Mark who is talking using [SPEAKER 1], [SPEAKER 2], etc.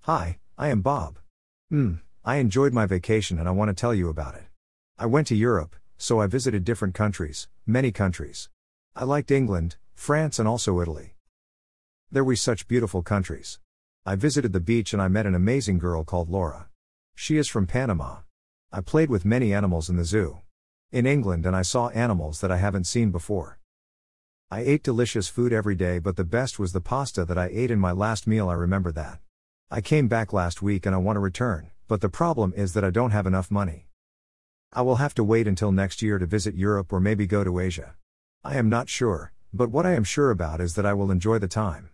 [SPEAKER 1] Hi, I am Bob. I enjoyed my vacation and I want to tell you about it. I went to Europe, so I visited different countries, many countries. I liked England, France and also Italy. There were such beautiful countries. I visited the beach and I met an amazing girl called Laura. She is from Panama. I played with many animals in the zoo. In England and I saw animals that I haven't seen before. I ate delicious food every day, but the best was the pasta that I ate in my last meal. I remember that. I came back last week and I want to return, but the problem is that I don't have enough money. I will have to wait until next year to visit Europe or maybe go to Asia. I am not sure, but what I am sure about is that I will enjoy the time.